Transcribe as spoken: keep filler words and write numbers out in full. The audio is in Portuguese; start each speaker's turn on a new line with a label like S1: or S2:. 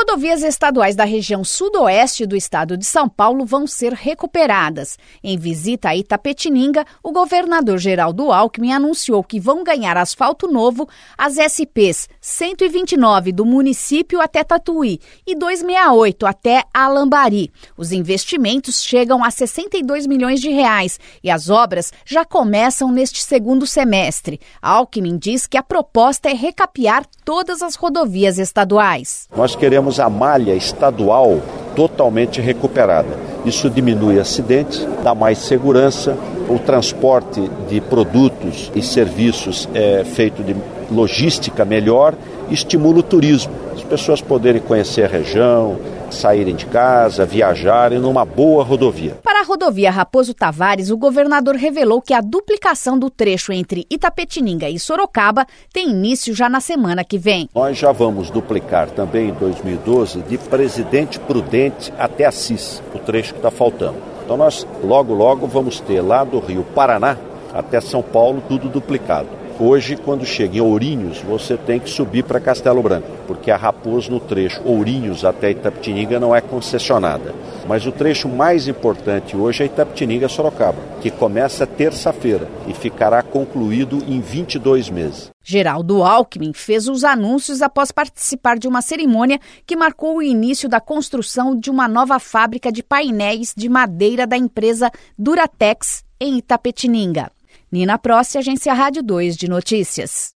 S1: rodovias estaduais da região sudoeste do estado de São Paulo vão ser recuperadas. Em visita a Itapetininga, o governador Geraldo Alckmin anunciou que vão ganhar asfalto novo as S Ps cento e vinte e nove do município até Tatuí e duzentos e sessenta e oito até Alambari. Os investimentos chegam a sessenta e dois milhões de reais e as obras já começam neste segundo semestre. Alckmin diz que a proposta é recapear todas as rodovias estaduais.
S2: Nós queremos a malha estadual totalmente recuperada. Isso diminui acidentes, dá mais segurança, o transporte de produtos e serviços é feito de logística melhor, estimula o turismo. As pessoas poderem conhecer a região, saírem de casa, viajarem numa boa rodovia.
S1: Para a rodovia Raposo Tavares, o governador revelou que a duplicação do trecho entre Itapetininga e Sorocaba tem início já na semana que vem.
S2: Nós já vamos duplicar também em dois mil e doze de Presidente Prudente até Assis, o trecho que está faltando. Então nós logo, logo vamos ter lá do Rio Paraná até São Paulo tudo duplicado. Hoje, quando chega em Ourinhos, você tem que subir para Castelo Branco, porque a Raposo no trecho Ourinhos até Itapetininga não é concessionada. Mas o trecho mais importante hoje é Itapetininga-Sorocaba, que começa terça-feira e ficará concluído em vinte e dois meses.
S1: Geraldo Alckmin fez os anúncios após participar de uma cerimônia que marcou o início da construção de uma nova fábrica de painéis de madeira da empresa Duratex, em Itapetininga. Nina Prost, Agência Rádio dois de Notícias.